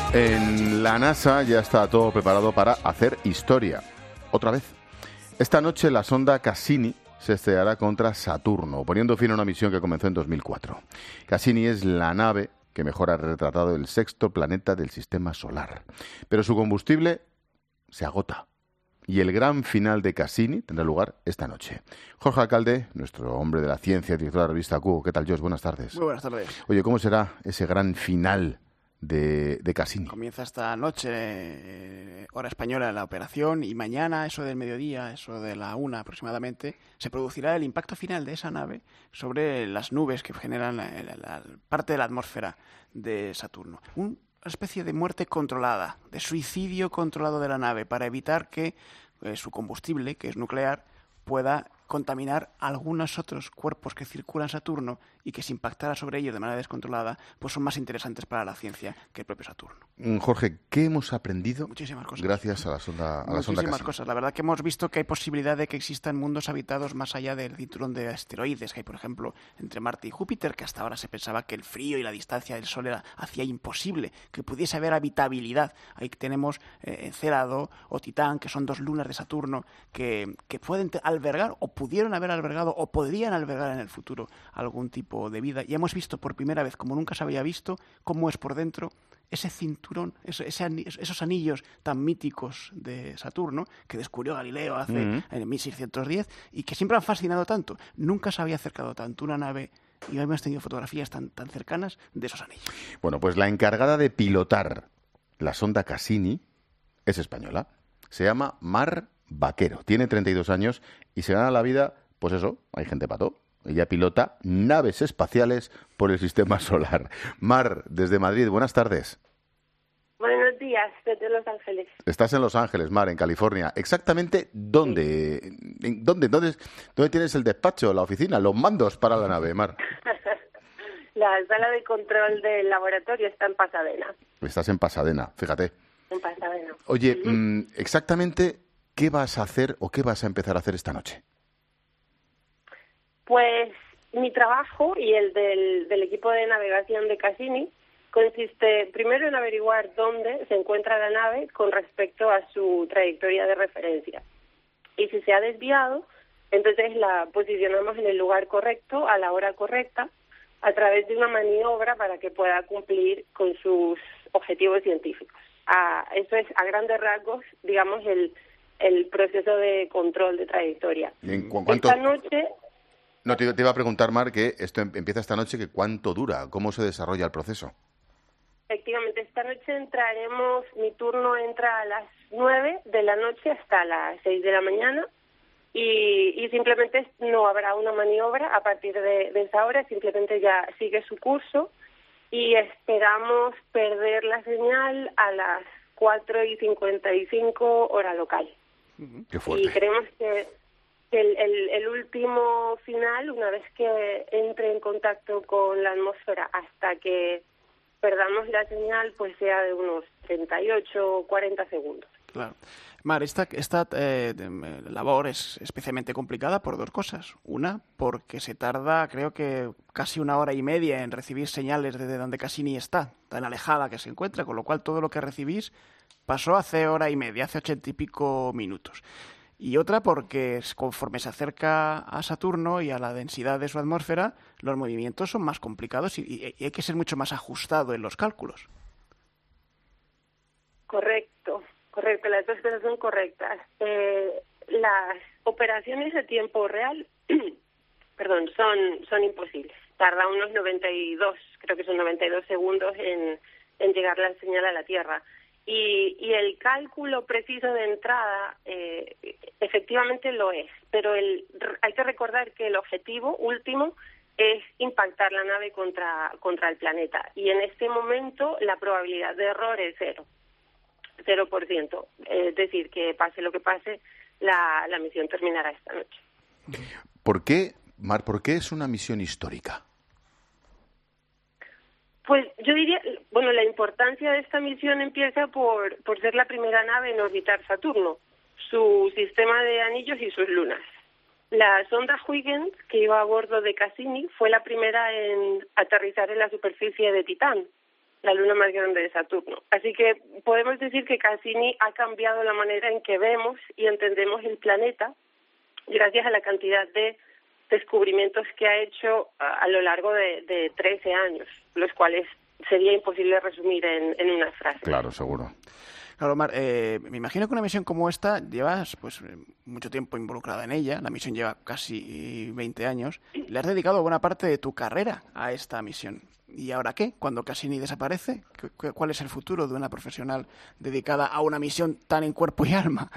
En la NASA ya está todo preparado para hacer historia. Otra vez. Esta noche la sonda Cassini se estrellará contra Saturno, poniendo fin a una misión que comenzó en 2004. Cassini es la nave que mejor ha retratado el sexto planeta del sistema solar. Pero su combustible se agota. Y el gran final de Cassini tendrá lugar esta noche. Jorge Alcalde, nuestro hombre de la ciencia, director de la revista Q. ¿Qué tal, Josh? Buenas tardes. Muy buenas tardes. Oye, ¿cómo será ese gran final de Cassini? Comienza esta noche, hora española, la operación, y mañana, eso del mediodía, eso de la 1 aproximadamente, se producirá el impacto final de esa nave sobre las nubes que generan la parte de la atmósfera de Saturno. Una especie de muerte controlada, de suicidio controlado de la nave, para evitar que su combustible, que es nuclear, pueda contaminar algunos otros cuerpos que circulan Saturno y que si impactara sobre ellos de manera descontrolada, pues son más interesantes para la ciencia que el propio Saturno. Jorge, ¿qué hemos aprendido? Muchísimas cosas. Gracias a la sonda Cassini. Muchísimas cosas. La verdad que hemos visto que hay posibilidad de que existan mundos habitados más allá del cinturón de asteroides que hay, por ejemplo, entre Marte y Júpiter, que hasta ahora se pensaba que el frío y la distancia del Sol hacía imposible que pudiese haber habitabilidad. Ahí tenemos Encélado o Titán, que son dos lunas de Saturno que pueden albergar o pudieron haber albergado o podrían albergar en el futuro algún tipo de vida. Y hemos visto por primera vez, como nunca se había visto, cómo es por dentro ese cinturón, esos anillos tan míticos de Saturno que descubrió Galileo en 1610 y que siempre han fascinado tanto. Nunca se había acercado tanto una nave y hoy hemos tenido fotografías tan cercanas de esos anillos. Bueno, pues la encargada de pilotar la sonda Cassini es española. Se llama Mar Vaquero. Tiene 32 años y se gana la vida, pues eso, hay gente pato. Ella pilota naves espaciales por el sistema solar. Mar, desde Madrid, buenas tardes. Buenos días, desde Los Ángeles. Estás en Los Ángeles, Mar, en California. ¿Exactamente dónde? Sí. ¿Dónde tienes el despacho, la oficina, los mandos para la nave, Mar? La sala de control del laboratorio está en Pasadena. Estás en Pasadena, fíjate. En Pasadena. Oye, exactamente, ¿qué vas a hacer o qué vas a empezar a hacer esta noche? Pues mi trabajo y el del equipo de navegación de Cassini consiste primero en averiguar dónde se encuentra la nave con respecto a su trayectoria de referencia. Y si se ha desviado, entonces la posicionamos en el lugar correcto, a la hora correcta, a través de una maniobra para que pueda cumplir con sus objetivos científicos. Eso es, a grandes rasgos, digamos, el proceso de control de trayectoria. Esta noche... No, te iba a preguntar, Mar, que esto empieza esta noche, que ¿cuánto dura? ¿Cómo se desarrolla el proceso? Efectivamente, esta noche mi turno entra a las 9 de la noche hasta las 6 de la mañana y simplemente no habrá una maniobra a partir de esa hora, simplemente ya sigue su curso y esperamos perder la señal a las 4:55 hora local. Qué fuerte. Y creemos que el último final, una vez que entre en contacto con la atmósfera hasta que perdamos la señal, pues sea de unos 38 o 40 segundos. Claro. Mar, esta labor es especialmente complicada por dos cosas. Una, porque se tarda, creo que casi 1 hora y media en recibir señales desde donde Cassini está, tan alejada que se encuentra, con lo cual todo lo que recibís pasó hace 1 hora y media, hace 80 y pico minutos. Y otra porque conforme se acerca a Saturno y a la densidad de su atmósfera, los movimientos son más complicados y hay que ser mucho más ajustado en los cálculos. Correcto, las dos cosas son correctas. Las operaciones a tiempo real, son imposibles. Tarda unos 92 segundos en llegar la señal a la Tierra. Y el cálculo preciso de entrada efectivamente lo es, pero hay que recordar que el objetivo último es impactar la nave contra el planeta. Y en este momento la probabilidad de error es 0%. Es decir, que pase lo que pase, la misión terminará esta noche. ¿Por qué, Mar, es una misión histórica? Pues yo diría, la importancia de esta misión empieza por ser la primera nave en orbitar Saturno, su sistema de anillos y sus lunas. La sonda Huygens, que iba a bordo de Cassini, fue la primera en aterrizar en la superficie de Titán. la luna más grande de Saturno. Así que podemos decir que Cassini ha cambiado la manera en que vemos y entendemos el planeta gracias a la cantidad de descubrimientos que ha hecho a lo largo de 13 años, los cuales sería imposible resumir en una frase. Claro, seguro. Claro, Mar, me imagino que una misión como esta llevas pues mucho tiempo involucrada en ella. La misión lleva casi 20 años. Le has dedicado buena parte de tu carrera a esta misión. ¿Y ahora qué? Cuando Cassini desaparece, ¿cuál es el futuro de una profesional dedicada a una misión tan en cuerpo y alma?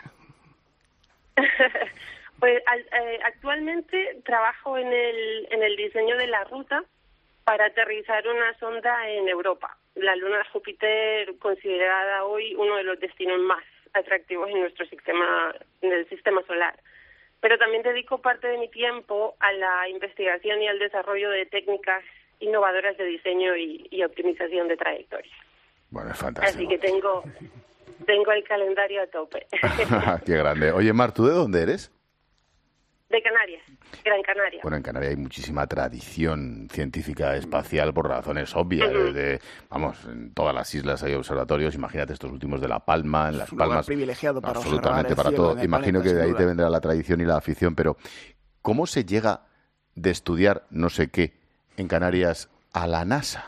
Pues actualmente trabajo en el diseño de la ruta para aterrizar una sonda en Europa. La luna de Júpiter, considerada hoy uno de los destinos más atractivos en nuestro sistema, en el sistema solar. Pero también dedico parte de mi tiempo a la investigación y al desarrollo de técnicas innovadoras de diseño y optimización de trayectorias. Bueno, es fantástico. Así que tengo el calendario a tope. Qué grande. Oye, Mar, ¿tú de dónde eres? De Canarias, Gran Canaria. Bueno, en Canarias hay muchísima tradición científica espacial por razones obvias. Vamos, en todas las islas hay observatorios. Imagínate estos últimos de La Palma, en Las Es un Palmas. lugar privilegiado para absolutamente, observar para el cielo todo. en el Imagino planeta, que de ahí sin te duda. vendrá la tradición y la afición, pero ¿cómo se llega de estudiar no sé qué en Canarias a la NASA?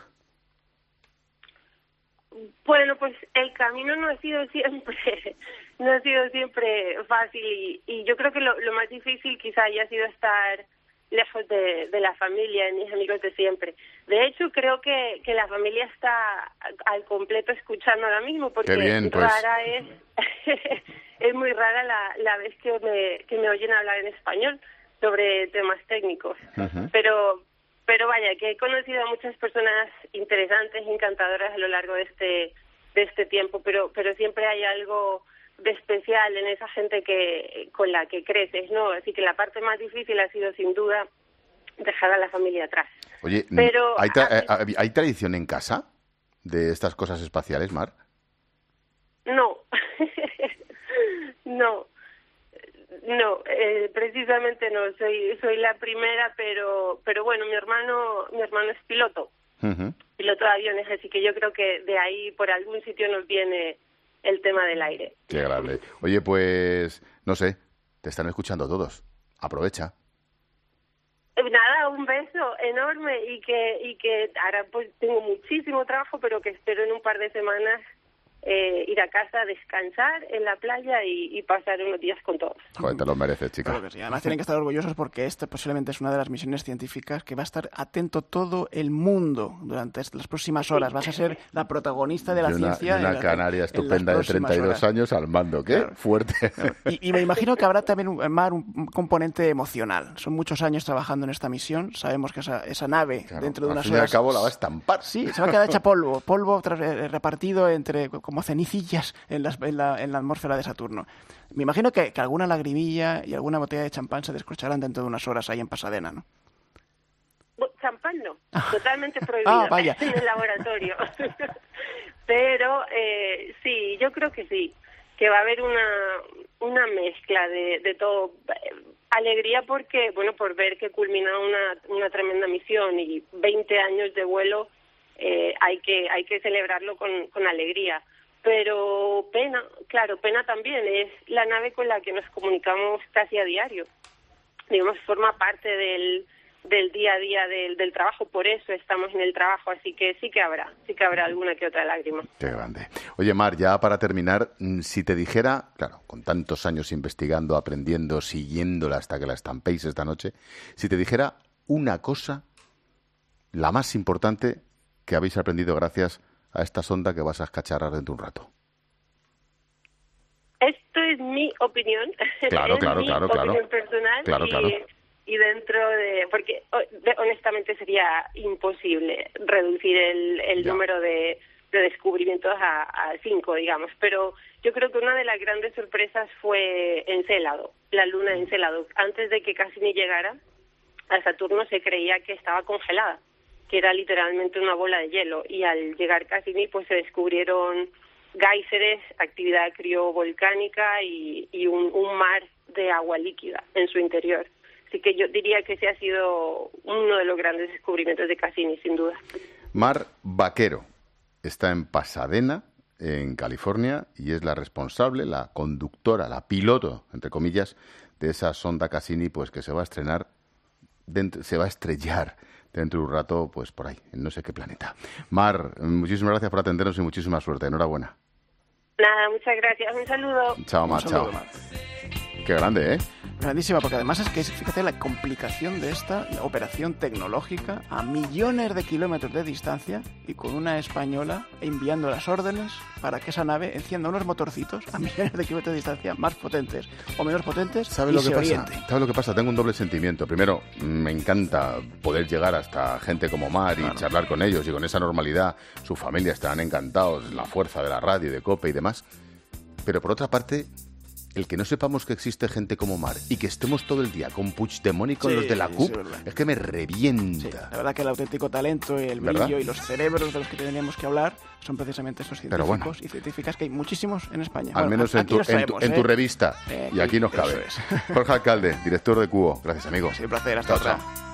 Bueno, pues el camino no ha sido siempre fácil y yo creo que lo más difícil quizá haya sido estar lejos de la familia, de mis amigos de siempre. De hecho, creo que la familia está al completo escuchando ahora mismo porque Qué bien, pues. rara es es muy rara la vez que me oyen hablar en español sobre temas técnicos. Uh-huh. Pero vaya, que he conocido a muchas personas interesantes, encantadoras a lo largo de este tiempo, pero siempre hay algo de especial en esa gente con la que creces, ¿no? Así que la parte más difícil ha sido sin duda dejar a la familia atrás. Oye, Pero ¿hay tradición en casa de estas cosas espaciales, Mar? No, no, precisamente no. Soy la primera, pero bueno, mi hermano es piloto, piloto de aviones, así que yo creo que de ahí por algún sitio nos viene el tema del aire. Qué grande. Oye, pues, no sé, te están escuchando todos. Aprovecha. Nada, un beso enorme y que ahora pues tengo muchísimo trabajo, pero que espero en un par de semanas ir a casa, descansar en la playa y pasar unos días con todos. Joder, te lo mereces, chica. Claro que sí. Además tienen que estar orgullosos porque esta posiblemente es una de las misiones científicas que va a estar atento todo el mundo durante las próximas horas. Vas a ser la protagonista de la ciencia. Y una canaria estupenda de 32 años al mando. ¿Qué? Claro. Fuerte. Claro. Y me imagino que habrá también, Mar, un componente emocional. Son muchos años trabajando en esta misión. Sabemos que esa nave, claro, dentro de unas horas... al fin y al cabo la va a estampar. Sí, se va a quedar hecha polvo repartido entre... como cenicillas en la atmósfera de Saturno. Me imagino que alguna lagrimilla y alguna botella de champán se descorcharán dentro de unas horas ahí en Pasadena, ¿no? Champán no, totalmente prohibido vaya. En el laboratorio. Pero sí, yo creo que sí, que va a haber una mezcla de todo. Alegría porque, bueno, por ver que culmina una tremenda misión y 20 años de vuelo, hay que celebrarlo con alegría. Pero pena también, es la nave con la que nos comunicamos casi a diario. Digamos, forma parte del día a día del trabajo, por eso estamos en el trabajo, así que sí que habrá alguna que otra lágrima. Qué grande. Oye, Mar, ya para terminar, si te dijera, claro, con tantos años investigando, aprendiendo, siguiéndola hasta que la estampéis esta noche, si te dijera una cosa, la más importante que habéis aprendido gracias a esta sonda que vas a escacharrar dentro de un rato. Esto es mi opinión. Claro, opinión personal. Claro. Y dentro de... Porque honestamente sería imposible reducir el número de descubrimientos a 5, digamos. Pero yo creo que una de las grandes sorpresas fue Encélado, la luna de Encélado. Antes de que Cassini llegara a Saturno se creía que estaba congelada, que era literalmente una bola de hielo, y al llegar Cassini pues se descubrieron géiseres, actividad criovolcánica y un mar de agua líquida en su interior. Así que yo diría que ese ha sido uno de los grandes descubrimientos de Cassini, sin duda. Mar Vaquero, está en Pasadena, en California, y es la responsable, la conductora, la piloto, entre comillas, de esa sonda Cassini, pues que se va a estrellar dentro de un rato, pues por ahí, en no sé qué planeta. Mar, muchísimas gracias por atendernos y muchísima suerte. Enhorabuena. Nada, muchas gracias. Un saludo. Chao, Mar, chao. Qué grande, ¿eh? Grandísima, porque además es que, fíjate, la complicación de esta operación tecnológica a millones de kilómetros de distancia y con una española enviando las órdenes para que esa nave encienda unos motorcitos a millones de kilómetros de distancia más potentes o menos potentes. ¿Sabes lo que pasa? ¿Sabes lo que pasa? Tengo un doble sentimiento. Primero, me encanta poder llegar hasta gente como Mar y charlar con ellos, y con esa normalidad su familia estarán encantados, la fuerza de la radio, de COPE y demás. Pero por otra parte, el que no sepamos que existe gente como Mar y que estemos todo el día con Puigdemont y con los de la CUP, es que me revienta. Sí, la verdad que el auténtico talento y el brillo y los cerebros de los que tendríamos que hablar son precisamente esos científicos y científicas, que hay muchísimos en España. Al menos en tu revista. Y aquí nos cabe. Jorge Alcalde, director de QO. Gracias, amigo. Sí, un placer. Hasta otra.